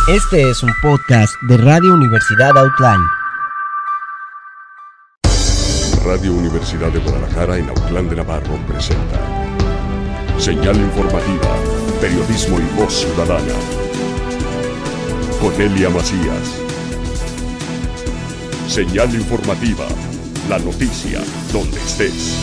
Este es un podcast de Radio Universidad Autlán. Radio Universidad de Guadalajara en Autlán de Navarro presenta Señal Informativa, Periodismo y Voz Ciudadana. Con Elia Macías. Señal Informativa, la noticia donde estés.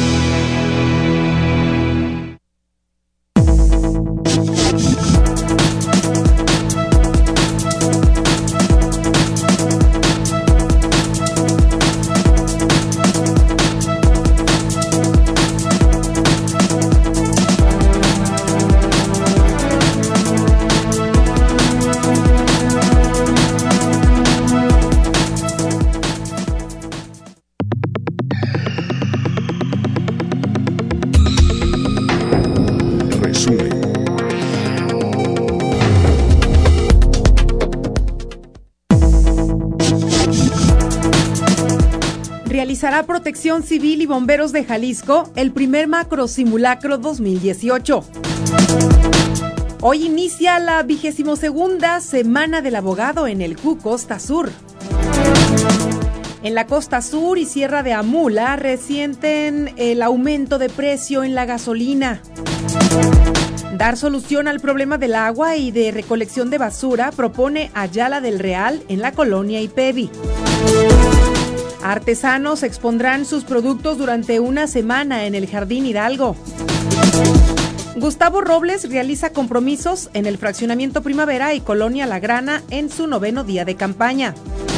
Realizará Protección Civil y Bomberos de Jalisco el primer macrosimulacro 2018. Hoy inicia la 22ª Semana del Abogado en el CU Costa Sur. En la Costa Sur y Sierra de Amula resienten el aumento de precio en la gasolina. Dar solución al problema del agua y de recolección de basura propone Ayala del Real en la colonia Ipevi. Artesanos expondrán sus productos durante una semana en el Jardín Hidalgo. Gustavo Robles realiza compromisos en el Fraccionamiento Primavera y Colonia La Grana en su 9º día de campaña.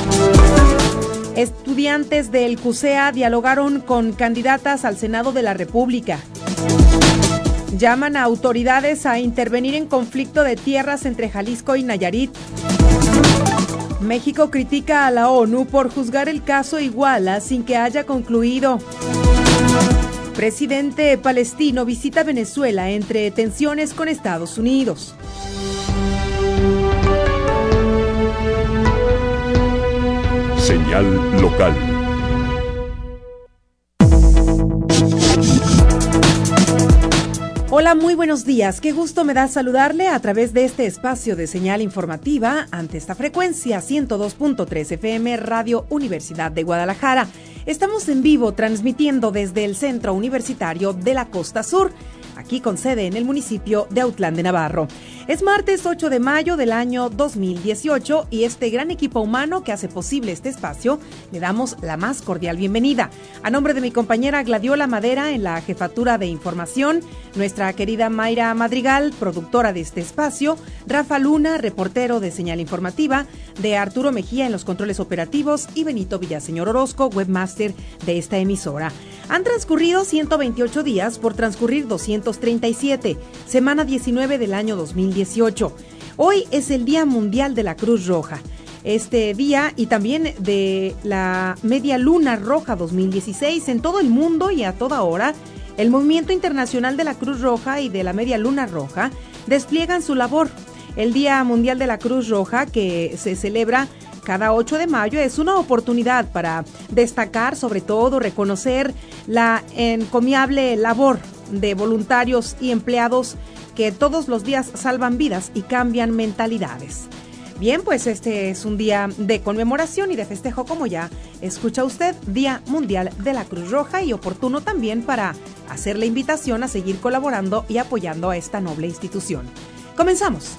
Estudiantes del CUSEA dialogaron con candidatas al Senado de la República. Llaman a autoridades a intervenir en conflicto de tierras entre Jalisco y Nayarit. México critica a la ONU por juzgar el caso Iguala sin que haya concluido. Presidente palestino visita Venezuela entre tensiones con Estados Unidos. Señal local. Hola, muy buenos días. Qué gusto me da saludarle a través de este espacio de señal informativa ante esta frecuencia 102.3 FM Radio Universidad de Guadalajara. Estamos en vivo transmitiendo desde el Centro Universitario de la Costa Sur, aquí con sede en el municipio de Autlán de Navarro. Es martes 8 de mayo del año 2018 y este gran equipo humano que hace posible este espacio le damos la más cordial bienvenida. A nombre de mi compañera Gladiola Madera en la jefatura de información, nuestra querida Mayra Madrigal, productora de este espacio, Rafa Luna, reportero de señal informativa, de Arturo Mejía en los controles operativos y Benito Villaseñor Orozco, webmaster de esta emisora. Han transcurrido 128 días por transcurrir 237, semana 19 del año 2018. Hoy es el Día Mundial de la Cruz Roja. Este día y también de la Media Luna Roja 2016 en todo el mundo y a toda hora, el Movimiento Internacional de la Cruz Roja y de la Media Luna Roja despliegan su labor. El Día Mundial de la Cruz Roja, que se celebra cada 8 de mayo, es una oportunidad para destacar, sobre todo, reconocer la encomiable labor de voluntarios y empleados que todos los días salvan vidas y cambian mentalidades. Bien, pues este es un día de conmemoración y de festejo, como ya escucha usted, Día Mundial de la Cruz Roja, y oportuno también para hacer la invitación a seguir colaborando y apoyando a esta noble institución. Comenzamos.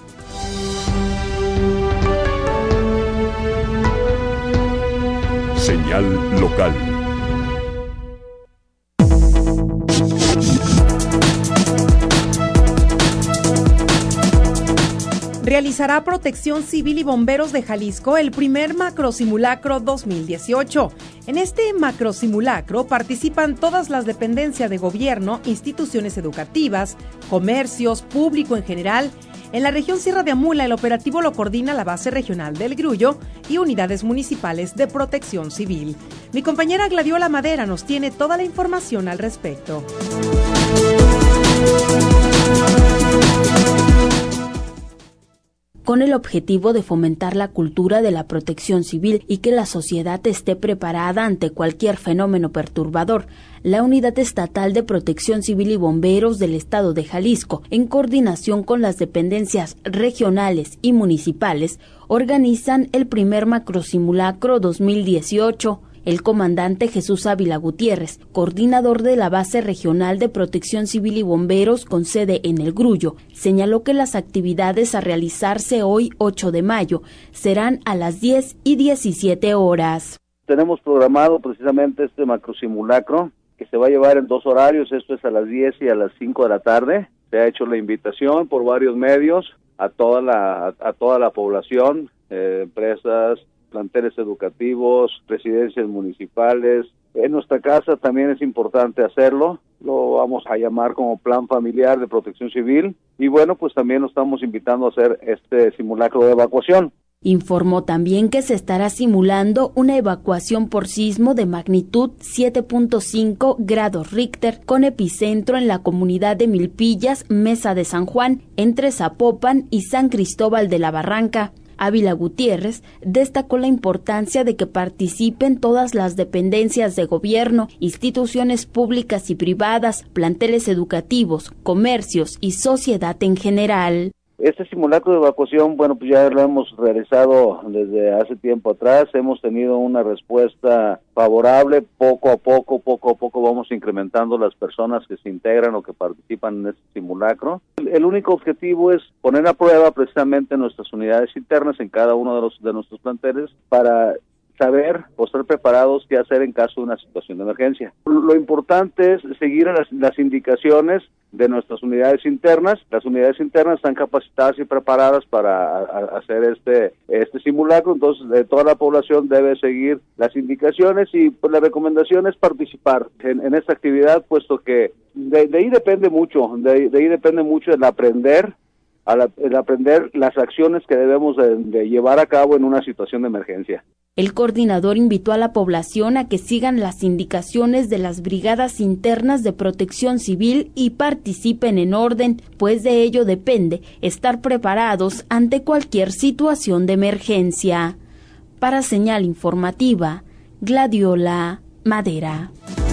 Señal local. Realizará Protección Civil y Bomberos de Jalisco el primer macrosimulacro 2018. En este macrosimulacro participan todas las dependencias de gobierno, instituciones educativas, comercios, público en general. En la región Sierra de Amula, el operativo lo coordina la Base Regional del Grullo y unidades municipales de protección civil. Mi compañera Gladiola Madera nos tiene toda la información al respecto. con el objetivo de fomentar la cultura de la protección civil y que la sociedad esté preparada ante cualquier fenómeno perturbador. La Unidad Estatal de Protección Civil y Bomberos del Estado de Jalisco, en coordinación con las dependencias regionales y municipales, organizan el primer macrosimulacro 2018. El comandante Jesús Ávila Gutiérrez, coordinador de la Base Regional de Protección Civil y Bomberos con sede en El Grullo, señaló que las actividades a realizarse hoy, 8 de mayo, serán a las 10 y 17 horas. Tenemos programado precisamente este macrosimulacro que se va a llevar en 2 horarios, esto es a las 10 y a las 5 de la tarde. Se ha hecho la invitación por varios medios a toda la población, empresas, planteles educativos, residencias municipales. En nuestra casa también es importante hacerlo, lo vamos a llamar como Plan Familiar de Protección Civil y bueno, pues también nos estamos invitando a hacer este simulacro de evacuación. Informó también que se estará simulando una evacuación por sismo de magnitud 7.5 grados Richter con epicentro en la comunidad de Milpillas, Mesa de San Juan, entre Zapopan y San Cristóbal de la Barranca. Ávila Gutiérrez destacó la importancia de que participen todas las dependencias de gobierno, instituciones públicas y privadas, planteles educativos, comercios y sociedad en general. Este simulacro de evacuación, bueno, pues ya lo hemos realizado desde hace tiempo atrás, hemos tenido una respuesta favorable, poco a poco vamos incrementando las personas que se integran o que participan en este simulacro. El único objetivo es poner a prueba precisamente nuestras unidades internas en cada uno de nuestros planteles para saber o estar preparados qué hacer en caso de una situación de emergencia. Lo importante es seguir las indicaciones de nuestras unidades internas. Las unidades internas están capacitadas y preparadas para hacer este simulacro, entonces toda la población debe seguir las indicaciones y pues la recomendación es participar en esta actividad, puesto que de ahí depende mucho, de ahí depende mucho el aprender las acciones que debemos de llevar a cabo en una situación de emergencia. El coordinador invitó a la población a que sigan las indicaciones de las brigadas internas de protección civil y participen en orden, pues de ello depende estar preparados ante cualquier situación de emergencia. Para Señal Informativa, Gladiola Madera.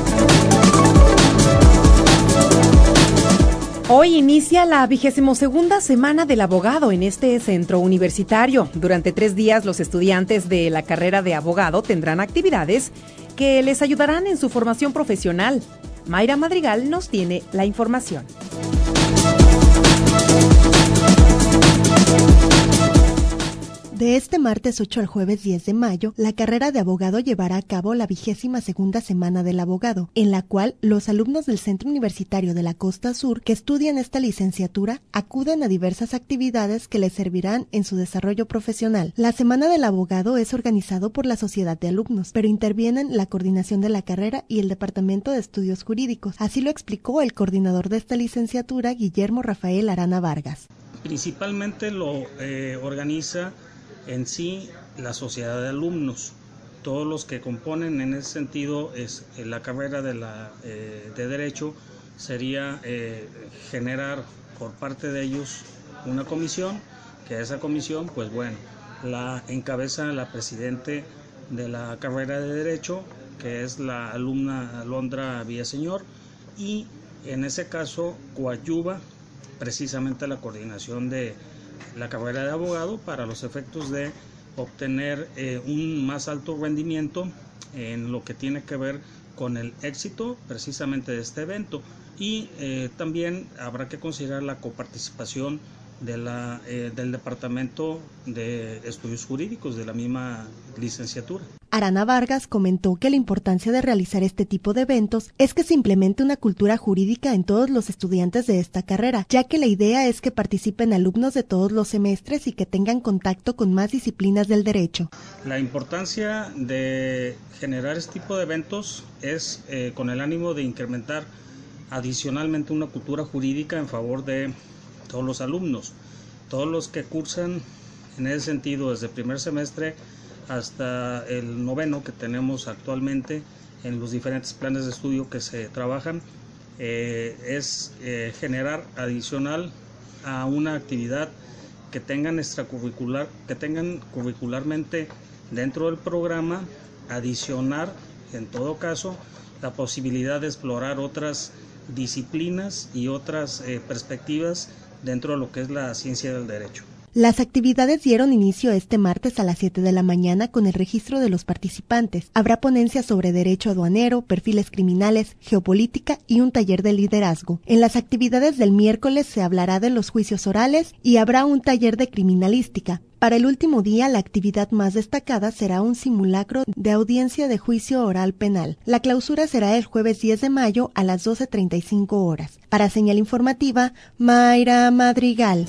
Hoy inicia la 22ª Semana del Abogado en este centro universitario. Durante 3 días, los estudiantes de la carrera de abogado tendrán actividades que les ayudarán en su formación profesional. Mayra Madrigal nos tiene la información. De este martes 8 al jueves 10 de mayo, la carrera de abogado llevará a cabo la 22ª Semana del Abogado, en la cual los alumnos del Centro Universitario de la Costa Sur que estudian esta licenciatura acuden a diversas actividades que les servirán en su desarrollo profesional. La Semana del Abogado es organizado por la Sociedad de Alumnos, pero intervienen la coordinación de la carrera y el Departamento de Estudios Jurídicos. Así lo explicó el coordinador de esta licenciatura, Guillermo Rafael Arana Vargas. Principalmente lo organiza en sí la sociedad de alumnos. Todos los que componen en ese sentido es la carrera de Derecho sería generar por parte de ellos una comisión, que esa comisión, pues bueno, la encabeza la presidente de la carrera de Derecho, que es la alumna Alondra Villaseñor, y en ese caso coadyuva precisamente la coordinación de la carrera de abogado para los efectos de obtener un más alto rendimiento en lo que tiene que ver con el éxito precisamente de este evento, y también habrá que considerar la coparticipación del Departamento de Estudios Jurídicos de la misma licenciatura. Arana Vargas comentó que la importancia de realizar este tipo de eventos es que se implemente una cultura jurídica en todos los estudiantes de esta carrera, ya que la idea es que participen alumnos de todos los semestres y que tengan contacto con más disciplinas del derecho. La importancia de generar este tipo de eventos es con el ánimo de incrementar adicionalmente una cultura jurídica en favor de todos los alumnos, todos los que cursan en ese sentido desde el primer semestre hasta el 9º que tenemos actualmente en los diferentes planes de estudio que se trabajan, es generar adicional a una actividad que tengan curricularmente dentro del programa, adicionar, en todo caso, la posibilidad de explorar otras disciplinas y otras perspectivas dentro de lo que es la ciencia del derecho. Las actividades dieron inicio este martes a las 7 de la mañana con el registro de los participantes. Habrá ponencias sobre derecho aduanero, perfiles criminales, geopolítica y un taller de liderazgo. En las actividades del miércoles se hablará de los juicios orales y habrá un taller de criminalística. Para el último día, la actividad más destacada será un simulacro de audiencia de juicio oral penal. La clausura será el jueves 10 de mayo a las 12:35 horas. Para Señal Informativa, Mayra Madrigal.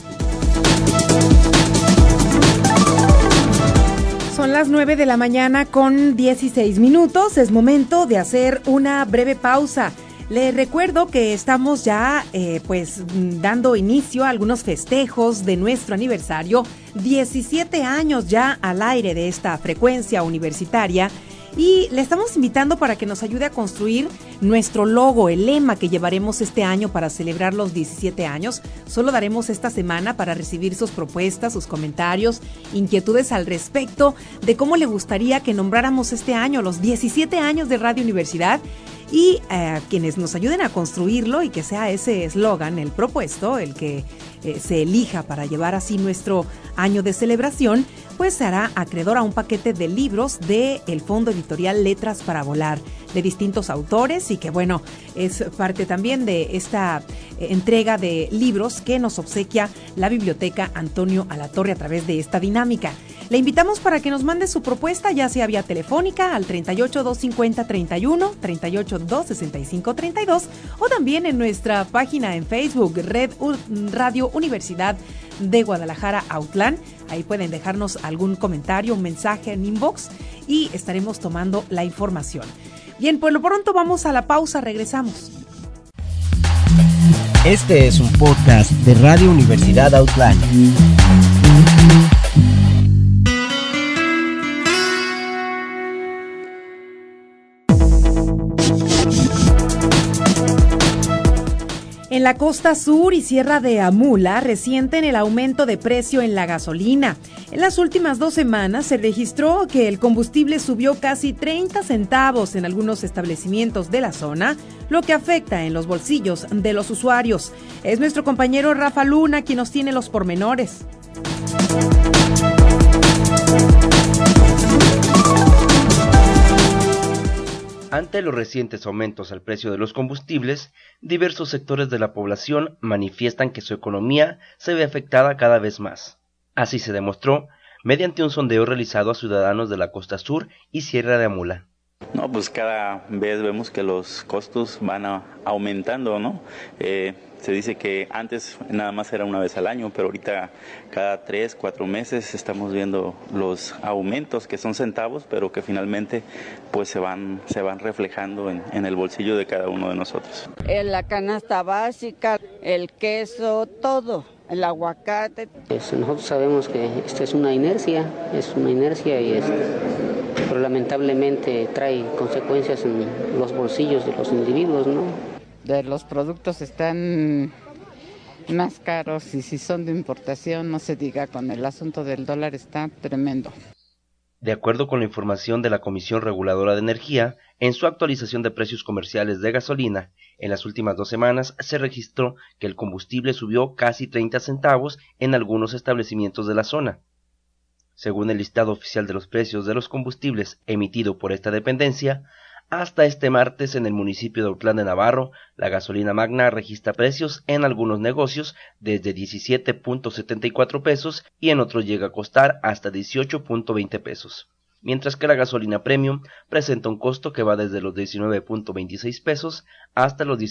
Son las 9 de la mañana con 16 minutos. Es momento de hacer una breve pausa. Les recuerdo que estamos ya dando inicio a algunos festejos de nuestro aniversario. 17 años ya al aire de esta frecuencia universitaria. Y le estamos invitando para que nos ayude a construir nuestro logo, el lema que llevaremos este año para celebrar los 17 años. Solo daremos esta semana para recibir sus propuestas, sus comentarios, inquietudes al respecto de cómo le gustaría que nombráramos este año, los 17 años de Radio Universidad. Y quienes nos ayuden a construirlo y que sea ese eslogan, el propuesto, el que se elija para llevar así nuestro año de celebración, pues se hará acreedor a un paquete de libros del Fondo Editorial Letras para Volar, de distintos autores, y que bueno, es parte también de esta entrega de libros que nos obsequia la Biblioteca Antonio Alatorre a través de esta dinámica. Le invitamos para que nos mande su propuesta, ya sea vía telefónica al 38-250-31, 38-265-32, o también en nuestra página en Facebook, Radio Universidad de Guadalajara Autlán. Ahí pueden dejarnos algún comentario, un mensaje en inbox y estaremos tomando la información. Bien, pues lo pronto vamos a la pausa, regresamos. Este es un podcast de Radio Universidad Autlán. En la costa sur y Sierra de Amula resienten el aumento de precio en la gasolina. En las últimas 2 semanas se registró que el combustible subió casi 30 centavos en algunos establecimientos de la zona, lo que afecta en los bolsillos de los usuarios. Es nuestro compañero Rafa Luna quien nos tiene los pormenores. Ante los recientes aumentos al precio de los combustibles, diversos sectores de la población manifiestan que su economía se ve afectada cada vez más. Así se demostró mediante un sondeo realizado a ciudadanos de la costa sur y Sierra de Amula. No, pues cada vez vemos que los costos van aumentando, ¿no? Se dice que antes nada más era una vez al año, pero ahorita cada 3, 4 meses estamos viendo los aumentos que son centavos, pero que finalmente pues se van reflejando en el bolsillo de cada uno de nosotros. La canasta básica, el queso, todo. El aguacate. Nosotros sabemos que esta es una inercia y pero lamentablemente trae consecuencias en los bolsillos de los individuos, ¿no? Los productos están más caros y si son de importación, no se diga, con el asunto del dólar está tremendo. De acuerdo con la información de la Comisión Reguladora de Energía, en su actualización de precios comerciales de gasolina, en las últimas 2 semanas se registró que el combustible subió casi 30 centavos en algunos establecimientos de la zona. Según el listado oficial de los precios de los combustibles emitido por esta dependencia, hasta este martes en el municipio de Autlán de Navarro, la gasolina magna registra precios en algunos negocios desde 17.74 pesos y en otros llega a costar hasta 18.20 pesos, mientras que la gasolina premium presenta un costo que va desde los 19.26 pesos hasta los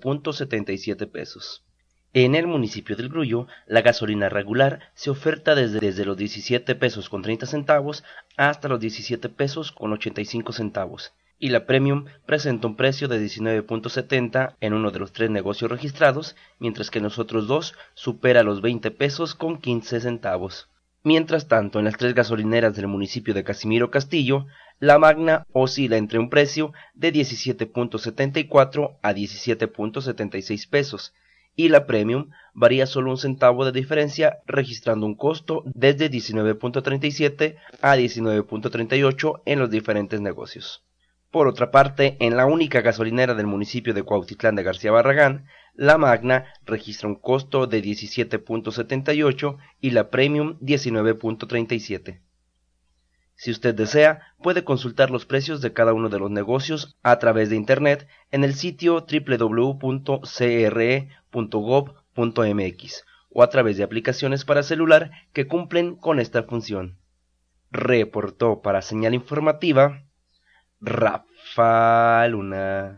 19.77 pesos. En el municipio del Grullo, la gasolina regular se oferta desde los 17 pesos con 30 centavos hasta los 17 pesos con 85 centavos. Y la Premium presenta un precio de 19.70 en uno de los 3 negocios registrados, mientras que en los otros 2 supera los 20 pesos con 15 centavos. Mientras tanto, en las 3 gasolineras del municipio de Casimiro Castillo, la Magna oscila entre un precio de 17.74 a 17.76 pesos, y la Premium varía solo 1 centavo de diferencia, registrando un costo desde 19.37 a 19.38 en los diferentes negocios. Por otra parte, en la única gasolinera del municipio de Cuautitlán de García Barragán, la Magna registra un costo de 17.78 y la Premium 19.37. Si usted desea, puede consultar los precios de cada uno de los negocios a través de internet en el sitio www.cre.gov.mx o a través de aplicaciones para celular que cumplen con esta función. Reportó para Señal Informativa Rafa Luna.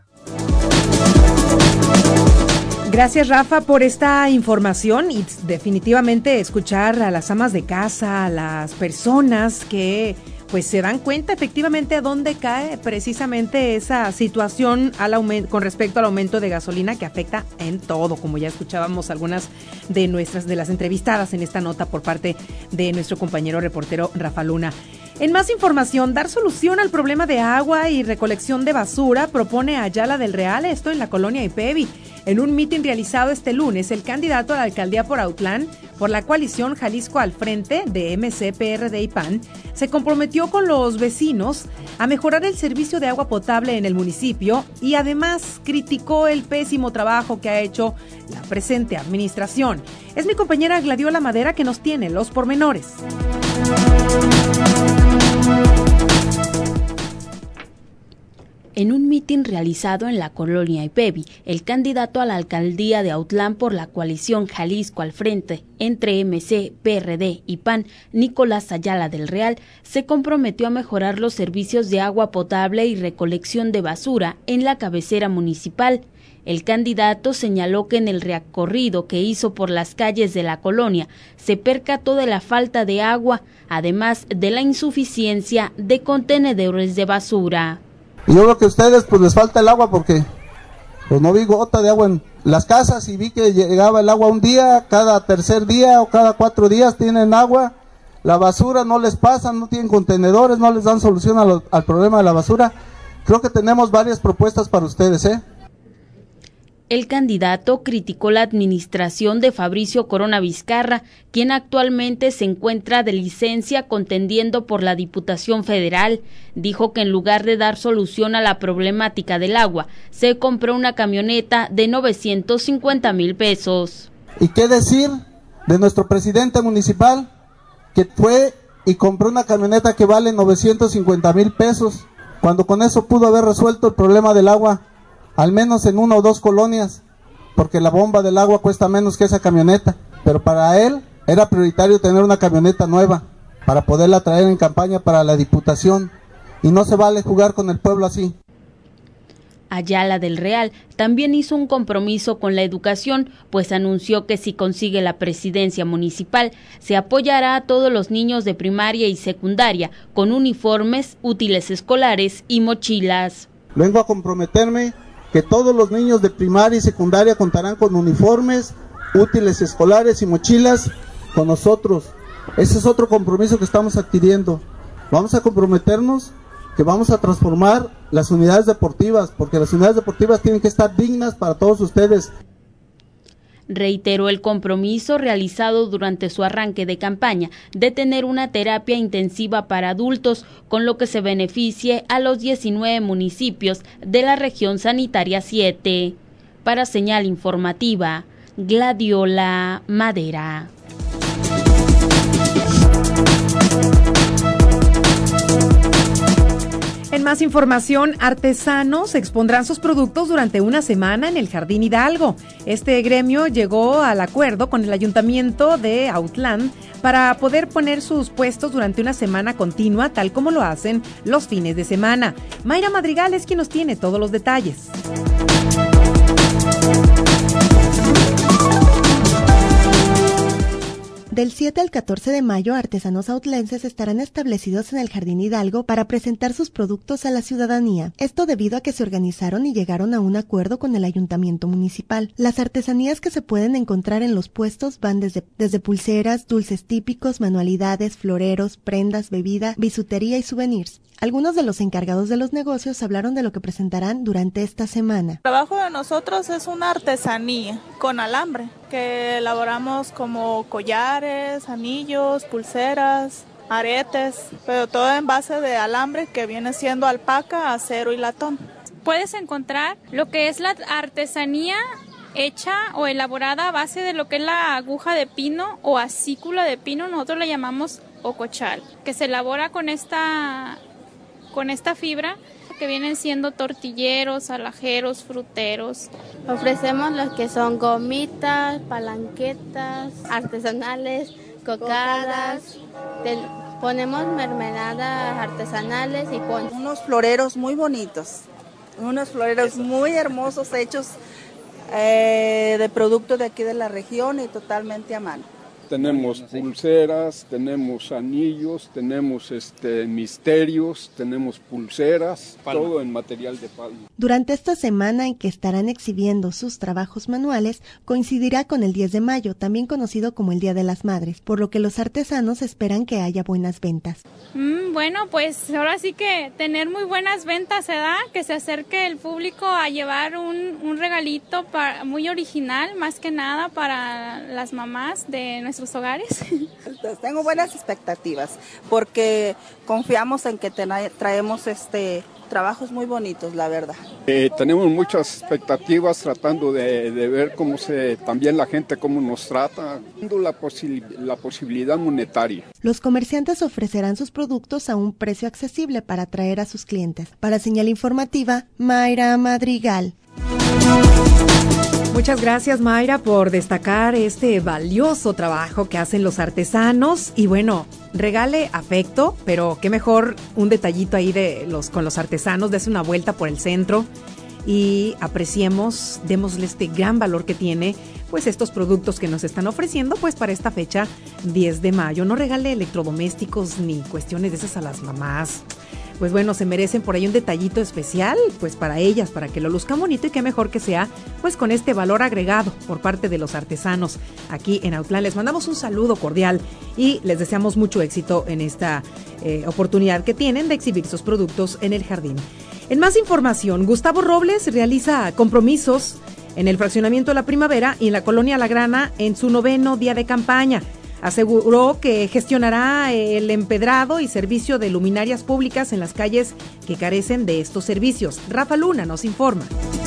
Gracias, Rafa, por esta información y definitivamente escuchar a las amas de casa, a las personas que pues se dan cuenta efectivamente a dónde cae precisamente esa situación con respecto al aumento de gasolina que afecta en todo, como ya escuchábamos algunas de las entrevistadas en esta nota por parte de nuestro compañero reportero Rafa Luna. En más información, dar solución al problema de agua y recolección de basura propone Ayala del Real, esto en la colonia Ipevi. En un mitin realizado este lunes, el candidato a la alcaldía por Autlán, por la coalición Jalisco al Frente de MC, PRD y PAN, se comprometió con los vecinos a mejorar el servicio de agua potable en el municipio y además criticó el pésimo trabajo que ha hecho la presente administración. Es mi compañera Gladiola Madera que nos tiene los pormenores. En un mitin realizado en la colonia Ipevi, el candidato a la alcaldía de Autlán por la coalición Jalisco al Frente entre MC, PRD y PAN, Nicolás Ayala del Real, se comprometió a mejorar los servicios de agua potable y recolección de basura en la cabecera municipal. El candidato señaló que en el recorrido que hizo por las calles de la colonia se percató de la falta de agua, además de la insuficiencia de contenedores de basura. Y yo veo que a ustedes pues les falta el agua porque pues no vi gota de agua en las casas y vi que llegaba el agua un día, cada tercer día o cada 4 días tienen agua. La basura no les pasa, no tienen contenedores, no les dan solución al problema de la basura. Creo que tenemos varias propuestas para ustedes, El candidato criticó la administración de Fabricio Corona Vizcarra, quien actualmente se encuentra de licencia contendiendo por la Diputación Federal. Dijo que en lugar de dar solución a la problemática del agua, se compró una camioneta de 950,000 pesos. ¿Y qué decir de nuestro presidente municipal, que fue y compró una camioneta que vale 950,000 pesos, cuando con eso pudo haber resuelto el problema del agua? Al menos en 1 o 2 colonias, porque la bomba del agua cuesta menos que esa camioneta, pero para él era prioritario tener una camioneta nueva, para poderla traer en campaña para la Diputación, y no se vale jugar con el pueblo así. Ayala del Real también hizo un compromiso con la educación, pues anunció que si consigue la presidencia municipal, se apoyará a todos los niños de primaria y secundaria con uniformes, útiles escolares y mochilas. Vengo a comprometerme que todos los niños de primaria y secundaria contarán con uniformes, útiles escolares y mochilas con nosotros. Ese es otro compromiso que estamos adquiriendo. Vamos a comprometernos que vamos a transformar las unidades deportivas, porque las unidades deportivas tienen que estar dignas para todos ustedes. Reiteró el compromiso realizado durante su arranque de campaña de tener una terapia intensiva para adultos, con lo que se beneficie a los 19 municipios de la región sanitaria 7. Para Señal Informativa, Gladiola Madera. En más información, artesanos expondrán sus productos durante una semana en el Jardín Hidalgo. Este gremio llegó al acuerdo con el Ayuntamiento de Autlán para poder poner sus puestos durante una semana continua, tal como lo hacen los fines de semana. Mayra Madrigal es quien nos tiene todos los detalles. Del 7 al 14 de mayo, artesanos autlenses estarán establecidos en el Jardín Hidalgo para presentar sus productos a la ciudadanía. Esto debido a que se organizaron y llegaron a un acuerdo con el ayuntamiento municipal. Las artesanías que se pueden encontrar en los puestos van desde pulseras, dulces típicos, manualidades, floreros, prendas, bebida, bisutería y souvenirs. Algunos de los encargados de los negocios hablaron de lo que presentarán durante esta semana. El trabajo de nosotros es una artesanía con alambre, que elaboramos como collares, anillos, pulseras, aretes, pero todo en base de alambre que viene siendo alpaca, acero y latón. Puedes encontrar lo que es la artesanía hecha o elaborada a base de lo que es la aguja de pino o acícula de pino, nosotros la llamamos ocochal, que se elabora con esta fibra, que vienen siendo tortilleros, alhajeros, fruteros. Ofrecemos los que son gomitas, palanquetas, artesanales, cocadas, ponemos mermeladas artesanales y unos floreros muy bonitos, unos floreros muy hermosos hechos de productos de aquí de la región y totalmente a mano. Tenemos pulseras, tenemos anillos, tenemos misterios, tenemos pulseras, todo en material de palma. Durante esta semana en que estarán exhibiendo sus trabajos manuales, coincidirá con el 10 de mayo, también conocido como el Día de las Madres, por lo que los artesanos esperan que haya buenas ventas. Bueno, pues ahora sí que tener muy buenas ventas, ¿verdad? Que se acerque el público a llevar un regalito muy original, más que nada para las mamás de nuestros hogares. Entonces, tengo buenas expectativas porque confiamos en que traemos trabajos muy bonitos, la verdad. Tenemos muchas expectativas tratando de ver también la gente cómo nos trata, la posibilidad monetaria. Los comerciantes ofrecerán sus productos a un precio accesible para atraer a sus clientes. Para Señal Informativa, Mayra Madrigal. Muchas gracias, Mayra, por destacar este valioso trabajo que hacen los artesanos. Y bueno, regale afecto, pero qué mejor un detallito ahí con los artesanos. Dese una vuelta por el centro y apreciemos, démosle este gran valor que tiene pues estos productos que nos están ofreciendo pues para esta fecha 10 de mayo. No regale electrodomésticos ni cuestiones de esas a las mamás. Pues bueno, se merecen por ahí un detallito especial, pues para ellas, para que lo luzcan bonito y qué mejor que sea, pues con este valor agregado por parte de los artesanos aquí en Autlán. Les mandamos un saludo cordial y les deseamos mucho éxito en esta oportunidad que tienen de exhibir sus productos en el jardín. En más información, Gustavo Robles realiza compromisos en el fraccionamiento La Primavera y en la colonia La Grana en su 9º día de campaña. Aseguró que gestionará el empedrado y servicio de luminarias públicas en las calles que carecen de estos servicios. Rafa Luna nos informa.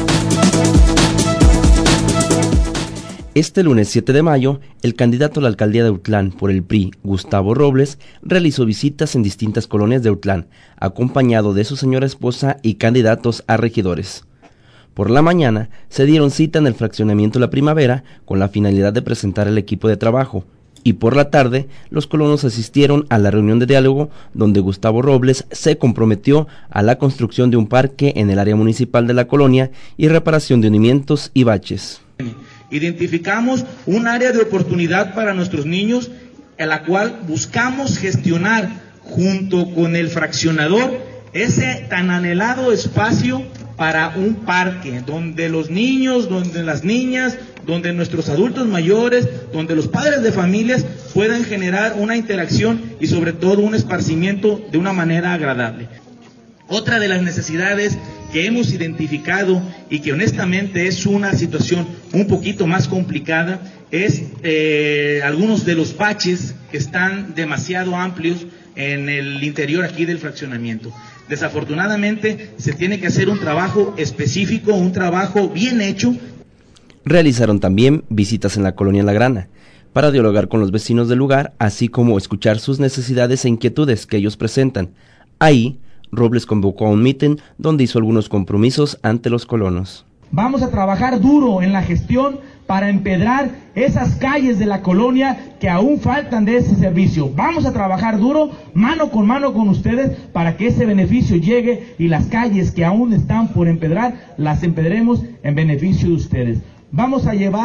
Este lunes 7 de mayo, el candidato a la alcaldía de Autlán por el PRI, Gustavo Robles, realizó visitas en distintas colonias de Autlán, acompañado de su señora esposa y candidatos a regidores. Por la mañana, se dieron cita en el fraccionamiento La Primavera con la finalidad de presentar el equipo de trabajo. Y por la tarde, los colonos asistieron a la reunión de diálogo donde Gustavo Robles se comprometió a la construcción de un parque en el área municipal de la colonia y reparación de hundimientos y baches. Identificamos un área de oportunidad para nuestros niños, en la cual buscamos gestionar junto con el fraccionador ese tan anhelado espacio para un parque donde los niños, donde las niñas, donde nuestros adultos mayores, donde los padres de familias puedan generar una interacción y sobre todo un esparcimiento de una manera agradable. Otra de las necesidades que hemos identificado y que honestamente es una situación un poquito más complicada es algunos de los baches que están demasiado amplios en el interior aquí del fraccionamiento. Desafortunadamente se tiene que hacer un trabajo específico, un trabajo bien hecho. Realizaron también visitas en la colonia La Grana para dialogar con los vecinos del lugar, así como escuchar sus necesidades e inquietudes que ellos presentan. Ahí, Robles convocó a un mitin donde hizo algunos compromisos ante los colonos. Vamos a trabajar duro en la gestión para empedrar esas calles de la colonia que aún faltan de ese servicio. Vamos a trabajar duro, mano con ustedes, para que ese beneficio llegue y las calles que aún están por empedrar, las empedremos en beneficio de ustedes. Vamos a llevar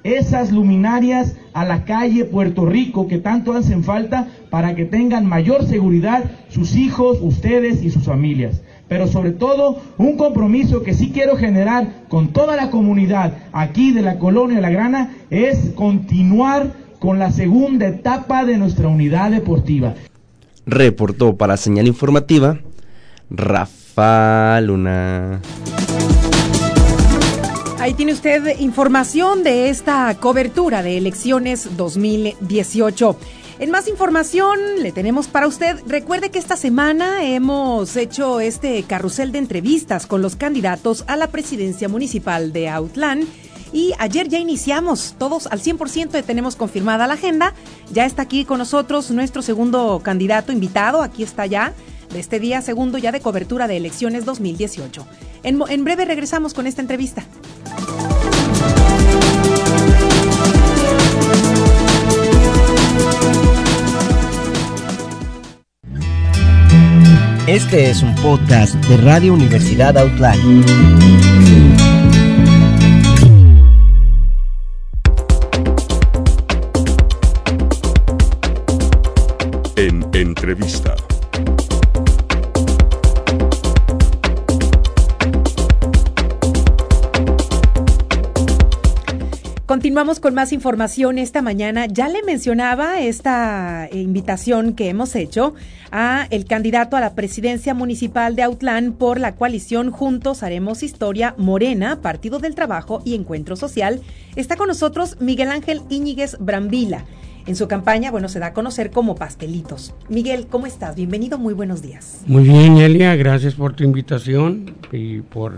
esas luminarias a la calle Puerto Rico que tanto hacen falta para que tengan mayor seguridad sus hijos, ustedes y sus familias. Pero sobre todo, un compromiso que sí quiero generar con toda la comunidad aquí de la Colonia La Grana es continuar con la segunda etapa de nuestra unidad deportiva. Reportó para Señal Informativa Rafa Luna. Ahí tiene usted información de esta cobertura de elecciones 2018. En más información le tenemos para usted. Recuerde que esta semana hemos hecho este carrusel de entrevistas con los candidatos a la presidencia municipal de Autlán. Y ayer ya iniciamos, todos al 100% tenemos confirmada la agenda. Ya está aquí con nosotros nuestro segundo candidato invitado, aquí está ya, de este día segundo ya de cobertura de elecciones 2018. En breve regresamos con esta entrevista. Este es un podcast de Radio Universidad Autlán. En entrevista. Continuamos con más información esta mañana. Ya le mencionaba esta invitación que hemos hecho a el candidato a la presidencia municipal de Autlán por la coalición Juntos Haremos Historia, Morena, Partido del Trabajo y Encuentro Social. Está con nosotros Miguel Ángel Íñiguez Brambila. En su campaña, se da a conocer como Pastelitos. Miguel, ¿cómo estás? Bienvenido, muy buenos días. Muy bien, Elia, gracias por tu invitación y por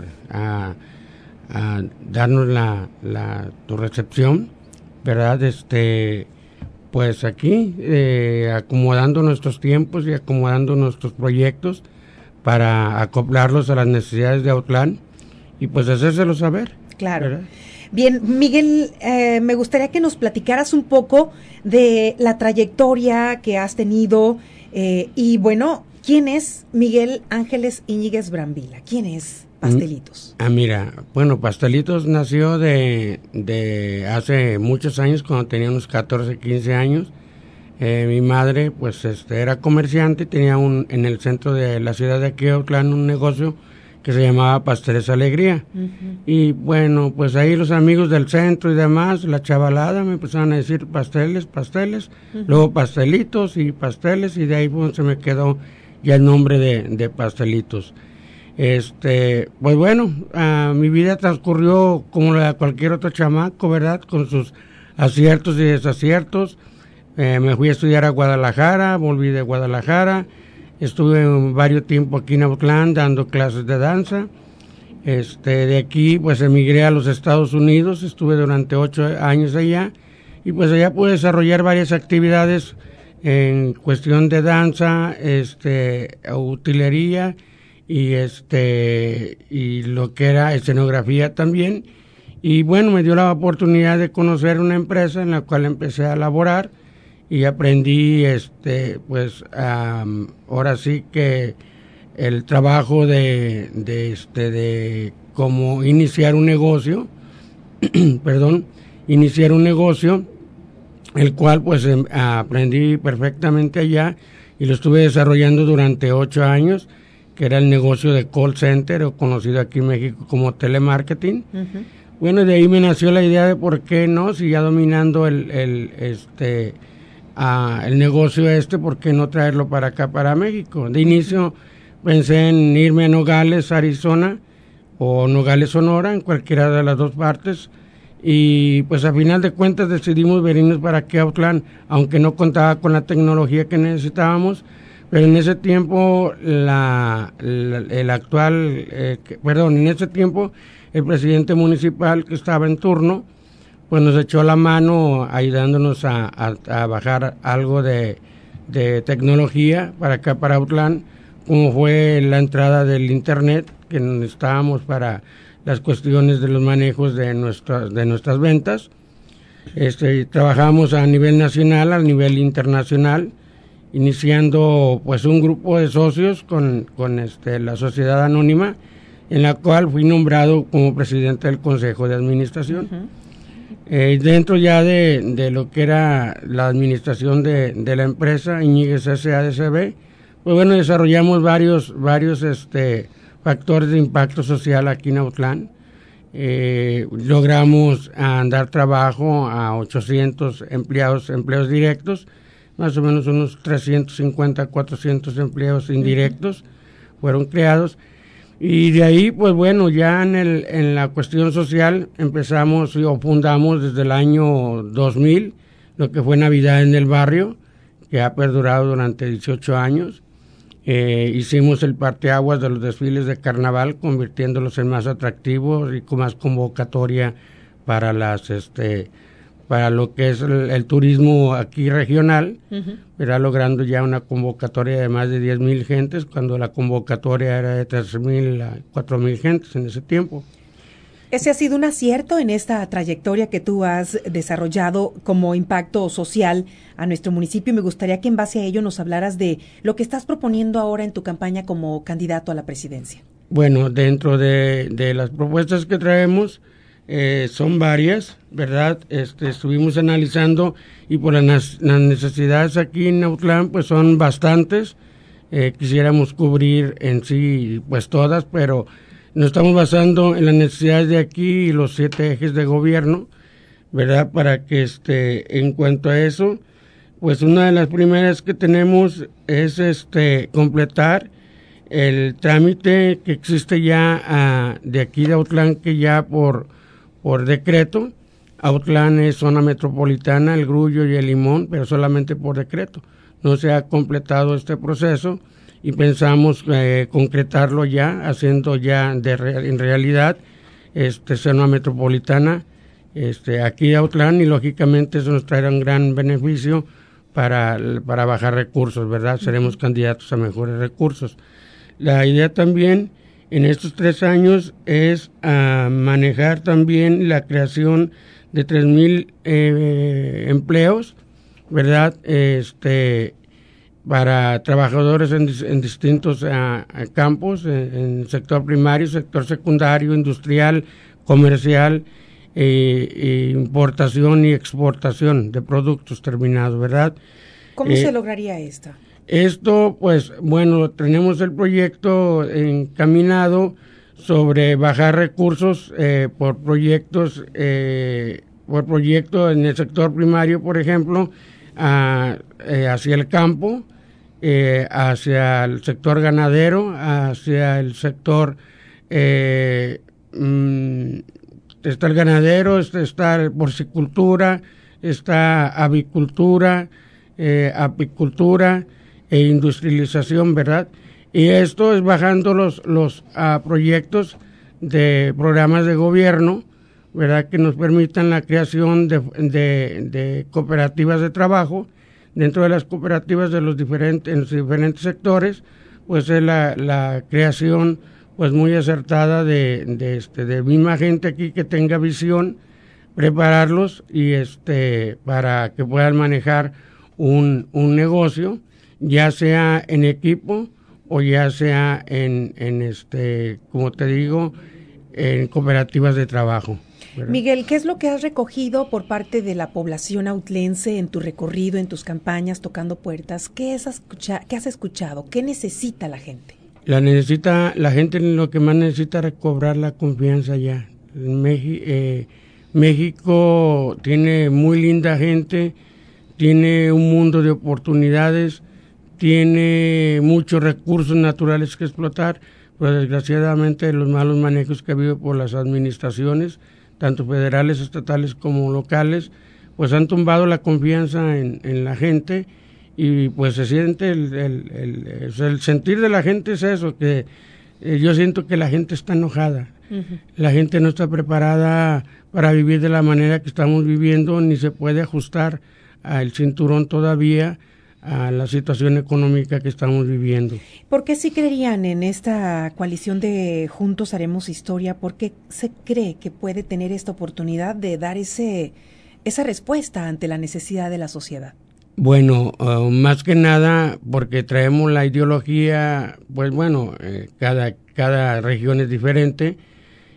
darnos tu recepción, ¿verdad? Pues aquí, acomodando nuestros tiempos y acomodando nuestros proyectos para acoplarlos a las necesidades de Autlán y pues hacérselos saber. Claro. ¿Verdad? Bien, Miguel, me gustaría que nos platicaras un poco de la trayectoria que has tenido y ¿quién es Miguel Ángeles Íñiguez Brambila? ¿Quién es Pastelitos? Mira, Pastelitos nació de hace muchos años, cuando tenía unos 14, 15 años. Mi madre, era comerciante, tenía en el centro de la ciudad de aquí, Autlán, un negocio que se llamaba Pasteles Alegría. Uh-huh. Y ahí los amigos del centro y demás, la chavalada, me empezaron a decir pasteles, uh-huh. Luego pastelitos y pasteles, y de ahí se me quedó ya el nombre de Pastelitos. Mi vida transcurrió como la de cualquier otro chamaco, ¿verdad? Con sus aciertos y desaciertos. Me fui a estudiar a Guadalajara, volví de Guadalajara, estuve varios tiempo aquí en Autlán dando clases de danza. De aquí emigré a los Estados Unidos, estuve durante 8 años allá y allá pude desarrollar varias actividades en cuestión de danza, utilería y lo que era escenografía también. Y me dio la oportunidad de conocer una empresa en la cual empecé a laborar y aprendí ahora sí que el trabajo de cómo iniciar un negocio el cual aprendí perfectamente allá y lo estuve desarrollando durante 8 años, que era el negocio de call center, o conocido aquí en México como telemarketing. Uh-huh. De ahí me nació la idea de por qué no, si ya dominando el negocio ¿por qué no traerlo para acá, para México? De inicio pensé en irme a Nogales, Arizona, o Nogales, Sonora, en cualquiera de las dos partes, y a final de cuentas decidimos venirnos para aquí a Autlán, aunque no contaba con la tecnología que necesitábamos, pero en ese tiempo el presidente municipal que estaba en turno nos echó la mano ayudándonos a bajar algo de tecnología para acá, para Autlán, como fue la entrada del internet que necesitábamos para las cuestiones de los manejos de nuestras ventas. Trabajamos a nivel nacional, a nivel internacional, iniciando un grupo de socios con la sociedad anónima, en la cual fui nombrado como presidente del Consejo de Administración. Uh-huh. Dentro ya de lo que era la administración de la empresa Iñiguez S.A.D.C.B., pues bueno, desarrollamos varios factores de impacto social aquí en Autlán. Logramos dar trabajo a 800 empleos directos, más o menos unos 350, 400 empleos indirectos fueron creados. Y de ahí, pues bueno, ya en la cuestión social empezamos o fundamos desde el año 2000 lo que fue Navidad en el Barrio, que ha perdurado durante 18 años. Hicimos el parteaguas de los desfiles de carnaval, convirtiéndolos en más atractivos y con más convocatoria para para lo que es el turismo aquí regional, pero logrando ya una convocatoria de más de 10,000 gentes, cuando la convocatoria era de 3,000 a 4,000 gentes en ese tiempo. ¿Ese ha sido un acierto en esta trayectoria que tú has desarrollado como impacto social a nuestro municipio? Me gustaría que en base a ello nos hablaras de lo que estás proponiendo ahora en tu campaña como candidato a la presidencia. Bueno, dentro de las propuestas que traemos, son varias, ¿verdad? Estuvimos analizando y por las necesidades aquí en Autlán, pues son bastantes. Quisiéramos cubrir en sí, pues todas, pero nos estamos basando en las necesidades de aquí y los 7 ejes de gobierno, ¿verdad? Para que en cuanto a eso, pues una de las primeras que tenemos es completar el trámite que existe ya de aquí de Autlán, que ya por decreto, Autlán es zona metropolitana, El Grullo y El Limón, pero solamente por decreto. No se ha completado este proceso y pensamos concretarlo ya, haciendo ya en realidad zona metropolitana aquí de Autlán, y lógicamente eso nos traerá un gran beneficio para bajar recursos, ¿verdad? Seremos candidatos a mejores recursos. La idea también en estos 3 años es manejar también la creación de 3,000 empleos, ¿verdad? Para trabajadores en distintos campos, en el sector primario, sector secundario, industrial, comercial, importación y exportación de productos terminados, ¿verdad? ¿Cómo se lograría esto? Esto, pues, bueno, tenemos el proyecto encaminado sobre bajar recursos por proyectos en el sector primario, por ejemplo, hacia el campo, hacia el sector ganadero, hacia el sector, está el ganadero, está el porcicultura, está avicultura, apicultura e industrialización, ¿verdad? Y esto es bajando los proyectos de programas de gobierno, ¿verdad? Que nos permitan la creación de cooperativas de trabajo. Dentro de las cooperativas en los diferentes sectores, pues es la creación pues muy acertada de misma gente aquí que tenga visión, prepararlos y para que puedan manejar un negocio, ya sea en equipo o ya sea en como te digo, en cooperativas de trabajo, ¿verdad? Miguel, ¿qué es lo que has recogido por parte de la población autlense en tu recorrido, en tus campañas, tocando puertas? ¿Qué has escuchado? ¿Qué necesita la gente? La gente lo que más necesita es recobrar la confianza ya. México tiene muy linda gente, tiene un mundo de oportunidades, tiene muchos recursos naturales que explotar, pero desgraciadamente los malos manejos que ha habido por las administraciones, tanto federales, estatales como locales, pues han tumbado la confianza en la gente, y pues se siente el sentir de la gente es eso, que yo siento que la gente está enojada. Uh-huh. La gente no está preparada para vivir de la manera que estamos viviendo, ni se puede ajustar al cinturón todavía a la situación económica que estamos viviendo. ¿Por qué sí creerían en esta coalición de Juntos Haremos Historia? ¿Por qué se cree que puede tener esta oportunidad de dar esa respuesta ante la necesidad de la sociedad? Bueno, más que nada porque traemos la ideología, pues bueno, cada región es diferente,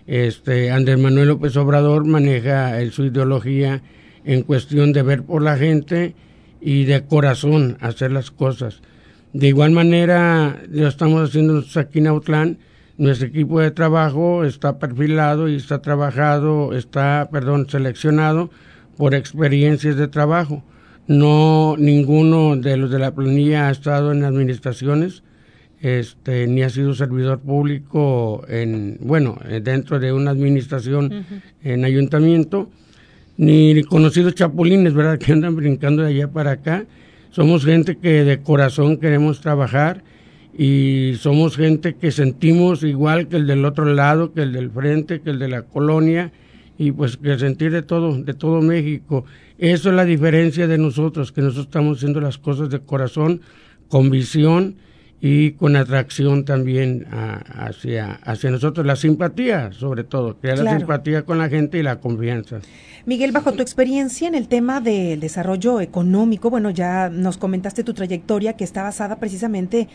Andrés Manuel López Obrador maneja su ideología en cuestión de ver por la gente y de corazón hacer las cosas. De igual manera, lo estamos haciendo nosotros aquí en Autlán. Nuestro equipo de trabajo está perfilado y está seleccionado por experiencias de trabajo. No, ninguno de los de la planilla ha estado en administraciones, ni ha sido servidor público dentro de una administración en ayuntamiento, ni conocidos chapulines, ¿verdad?, que andan brincando de allá para acá. Somos gente que de corazón queremos trabajar y somos gente que sentimos igual que el del otro lado, que el del frente, que el de la colonia, y pues que sentir de todo México. Eso es la diferencia de nosotros, que nosotros estamos haciendo las cosas de corazón, con visión y con atracción también hacia nosotros. La simpatía, sobre todo, crear la simpatía con la gente y la confianza. Miguel, bajo tu experiencia en el tema del desarrollo económico, bueno, ya nos comentaste tu trayectoria que está basada precisamente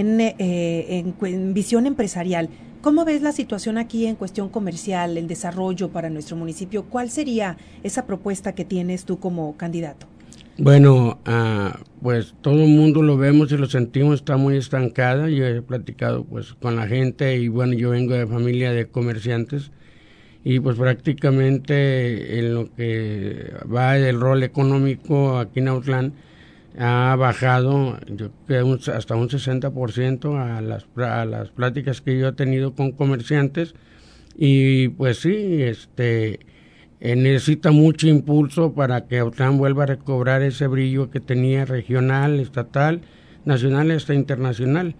en visión empresarial. ¿Cómo ves la situación aquí en cuestión comercial, el desarrollo para nuestro municipio? ¿Cuál sería esa propuesta que tienes tú como candidato? Bueno, pues todo el mundo lo vemos y lo sentimos, está muy estancada. Yo he platicado pues con la gente y bueno, yo vengo de familia de comerciantes y pues prácticamente en lo que va del rol económico aquí en Autlán ha bajado, yo creo, hasta un 60% a las pláticas que yo he tenido con comerciantes y pues sí, necesita mucho impulso para que Autlán vuelva a recobrar ese brillo que tenía regional, estatal, nacional y hasta internacional.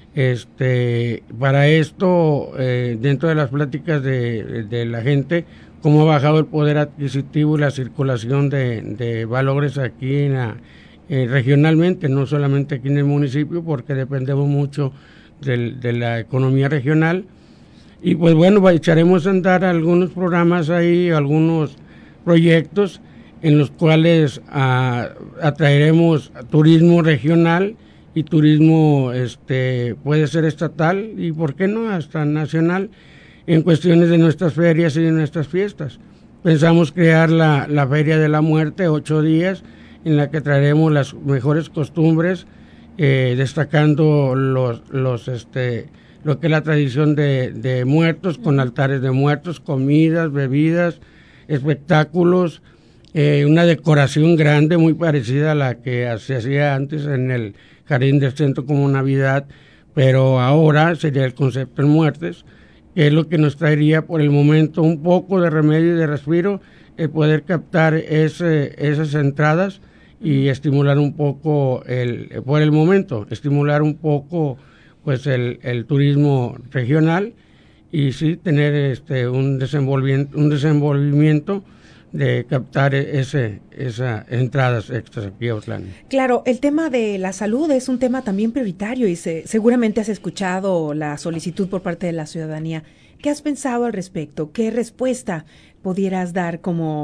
Para esto, dentro de las pláticas de la gente, cómo ha bajado el poder adquisitivo y la circulación de valores aquí regionalmente, no solamente aquí en el municipio, porque dependemos mucho de la economía regional. Y pues bueno, echaremos a andar algunos programas ahí, algunos proyectos en los cuales atraeremos turismo regional y turismo puede ser estatal y por qué no hasta nacional en cuestiones de nuestras ferias y de nuestras fiestas. Pensamos crear la Feria de la Muerte, 8 días, en la que traeremos las mejores costumbres, destacando lo que es la tradición de muertos, con altares de muertos, comidas, bebidas, espectáculos, una decoración grande muy parecida a la que se hacía antes en el Jardín del Centro como Navidad, pero ahora sería el concepto en muertes, que es lo que nos traería por el momento un poco de remedio y de respiro, el poder captar esas entradas y estimular un poco por el momento, estimular un poco pues el turismo regional y sí tener un desenvolvimiento de captar esas entradas extras aquí a Autlán. Claro, el tema de la salud es un tema también prioritario y seguramente has escuchado la solicitud por parte de la ciudadanía. ¿Qué has pensado al respecto? ¿Qué respuesta pudieras dar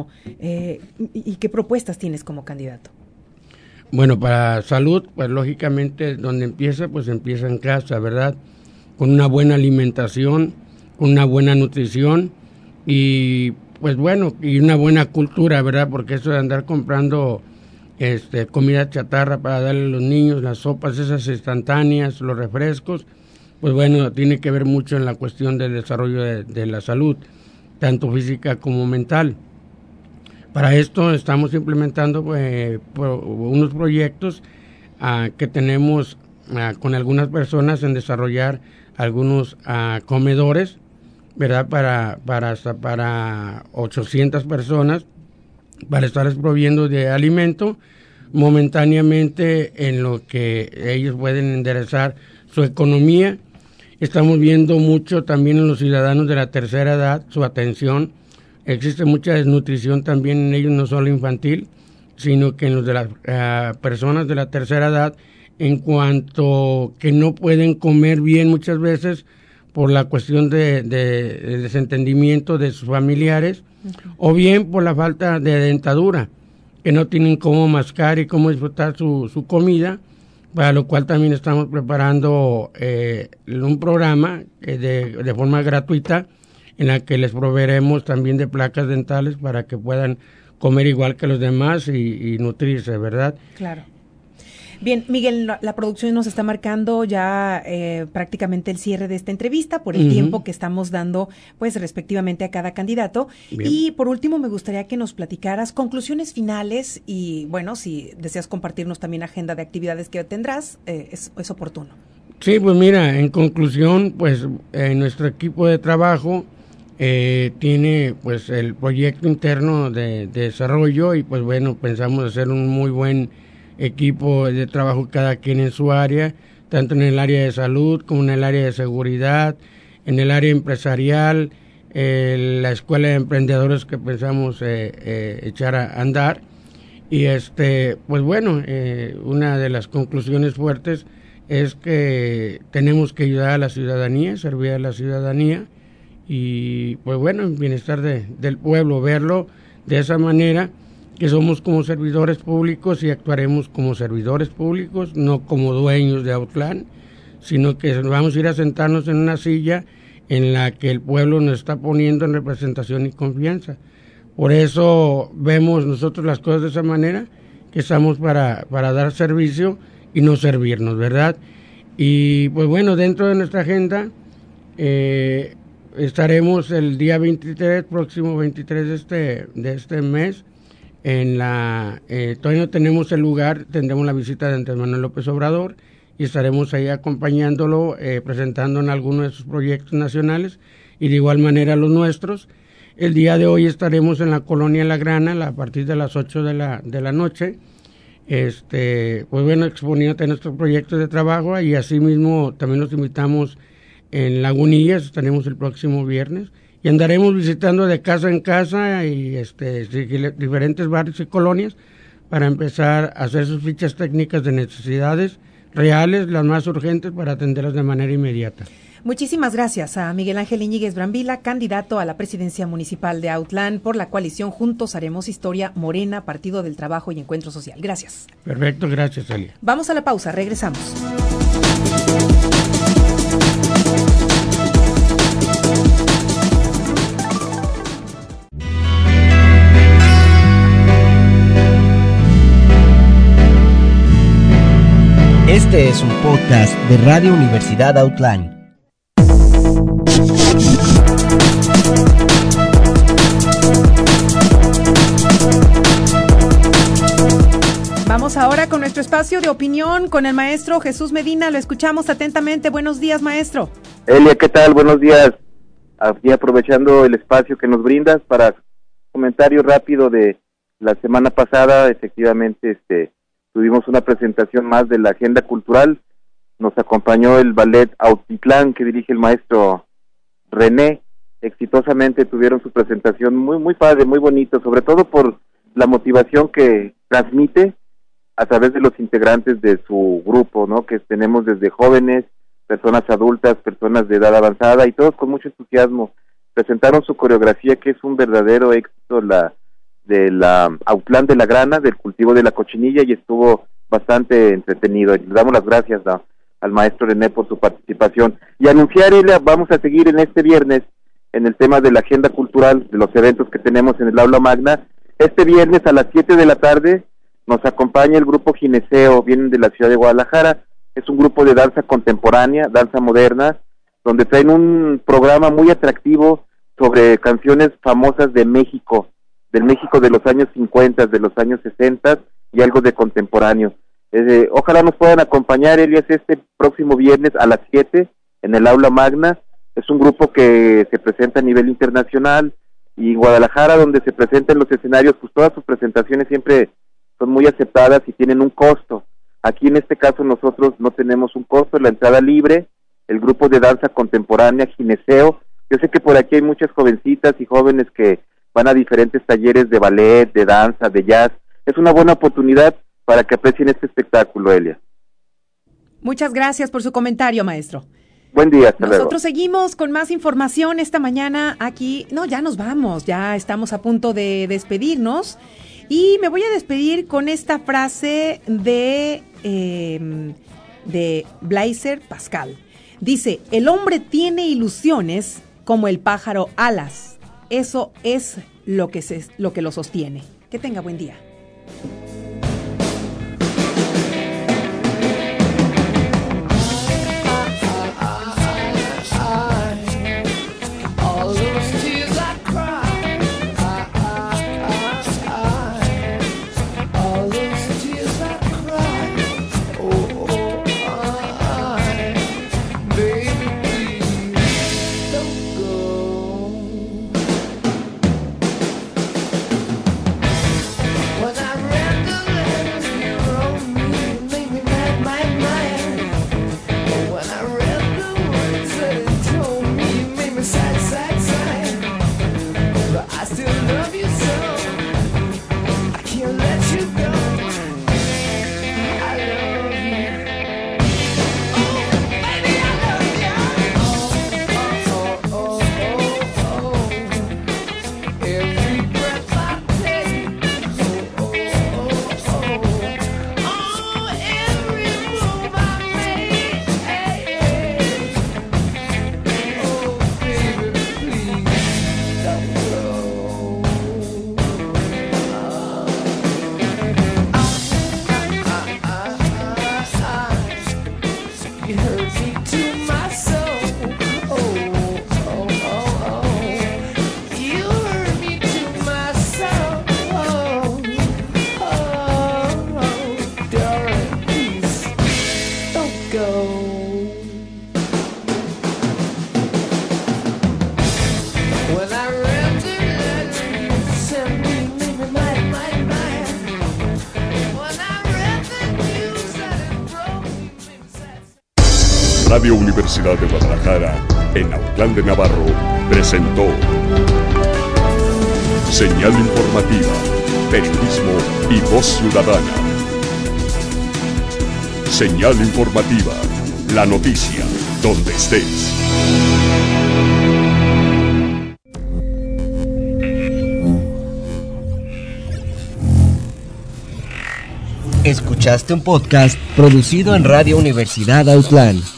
y qué propuestas tienes como candidato? Bueno, para salud, pues lógicamente donde empieza en casa, ¿verdad? Con una buena alimentación, con una buena nutrición y pues bueno, y una buena cultura, ¿verdad? Porque eso de andar comprando comida chatarra para darle a los niños, las sopas esas instantáneas, los refrescos, pues bueno, tiene que ver mucho en la cuestión del desarrollo de la salud, tanto física como mental. Para esto estamos implementando unos proyectos que tenemos con algunas personas en desarrollar algunos comedores, ¿verdad? Para 800 personas, para estarles proviendo de alimento momentáneamente en lo que ellos pueden enderezar su economía. Estamos viendo mucho también en los ciudadanos de la tercera edad, su atención. Existe mucha desnutrición también en ellos, no solo infantil, sino que en los de las personas de la tercera edad, en cuanto que no pueden comer bien muchas veces por la cuestión de desentendimiento de sus familiares, o bien por la falta de dentadura, que no tienen cómo mascar y cómo disfrutar su comida, para lo cual también estamos preparando un programa de forma gratuita, en la que les proveeremos también de placas dentales para que puedan comer igual que los demás y nutrirse, ¿verdad? Claro. Bien, Miguel, la producción nos está marcando ya prácticamente el cierre de esta entrevista por el tiempo que estamos dando, pues, respectivamente a cada candidato. Bien. Y por último, me gustaría que nos platicaras conclusiones finales y, bueno, si deseas compartirnos también agenda de actividades que tendrás, es oportuno. Sí, pues mira, en conclusión, pues, nuestro equipo de trabajo tiene, pues, el proyecto interno de desarrollo y, pues, bueno, pensamos hacer un muy buen equipo de trabajo cada quien en su área, tanto en el área de salud como en el área de seguridad, en el área empresarial, la escuela de emprendedores que pensamos echar a andar. Y pues bueno, una de las conclusiones fuertes es que tenemos que ayudar a la ciudadanía, servir a la ciudadanía y pues bueno, el bienestar del pueblo, verlo de esa manera, que somos como servidores públicos y actuaremos como servidores públicos, no como dueños de Autlán, sino que vamos a ir a sentarnos en una silla en la que el pueblo nos está poniendo en representación y confianza. Por eso vemos nosotros las cosas de esa manera, que estamos para dar servicio y no servirnos, ¿verdad? Y pues bueno, dentro de nuestra agenda estaremos el día 23, próximo 23 de este mes, todavía no tenemos el lugar, tendremos la visita de Andrés Manuel López Obrador y estaremos ahí acompañándolo, presentando en algunos de sus proyectos nacionales y de igual manera los nuestros. El día de hoy estaremos en la colonia La Grana a partir de las 8 de la noche, pues bueno, exponiendo nuestros proyectos de trabajo y asimismo también los invitamos en Lagunillas, estaremos el próximo viernes. Y andaremos visitando de casa en casa y diferentes barrios y colonias para empezar a hacer sus fichas técnicas de necesidades reales, las más urgentes, para atenderlas de manera inmediata. Muchísimas gracias a Miguel Ángel Íñiguez Brambila, candidato a la presidencia municipal de Autlán por la coalición Juntos Haremos Historia, Morena, Partido del Trabajo y Encuentro Social. Gracias. Perfecto, gracias, Elia. Vamos a la pausa, regresamos. Este es un podcast de Radio Universidad Autlán. Vamos ahora con nuestro espacio de opinión con el maestro Jesús Medina. Lo escuchamos atentamente. Buenos días, maestro. Elia, ¿qué tal? Buenos días. Aquí aprovechando el espacio que nos brindas para comentario rápido de la semana pasada, efectivamente, tuvimos una presentación más de la agenda cultural. Nos acompañó el ballet Autitlán que dirige el maestro René. Exitosamente tuvieron su presentación muy padre, muy bonito, sobre todo por la motivación que transmite a través de los integrantes de su grupo, ¿no? Que tenemos desde jóvenes, personas adultas, personas de edad avanzada y todos con mucho entusiasmo. Presentaron su coreografía que es un verdadero éxito, de la Autlán de la Grana, del cultivo de la cochinilla, y estuvo bastante entretenido. Le damos las gracias al maestro René por su participación. Y anunciar, Elia, vamos a seguir en este viernes en el tema de la agenda cultural, de los eventos que tenemos en el aula magna. Este viernes a las 7 de la tarde nos acompaña el grupo Gineceo, vienen de la ciudad de Guadalajara. Es un grupo de danza contemporánea, danza moderna, donde traen un programa muy atractivo sobre canciones famosas de México, del México de los años 50, de los años 60 y algo de contemporáneo. Ojalá nos puedan acompañar, Elias, este próximo viernes a las 7 en el aula magna. Es un grupo que se presenta a nivel internacional y Guadalajara, donde se presentan los escenarios, pues todas sus presentaciones siempre son muy aceptadas y tienen un costo. Aquí en este caso nosotros no tenemos un costo, la entrada libre, el grupo de danza contemporánea Gineceo. Yo sé que por aquí hay muchas jovencitas y jóvenes que van a diferentes talleres de ballet, de danza, de jazz. Es una buena oportunidad para que aprecien este espectáculo, Elia. Muchas gracias por su comentario, maestro. Buen día, hasta luego. Nosotros seguimos con más información esta mañana aquí. No, ya nos vamos, ya estamos a punto de despedirnos. Y me voy a despedir con esta frase de Blaise Pascal. Dice, el hombre tiene ilusiones como el pájaro alas. Eso es lo que lo sostiene. Que tenga buen día. Radio Universidad de Guadalajara, en Autlán de Navarro, presentó Señal Informativa, Periodismo y Voz Ciudadana. Señal Informativa, la noticia, donde estés. Escuchaste un podcast producido en Radio Universidad Autlán.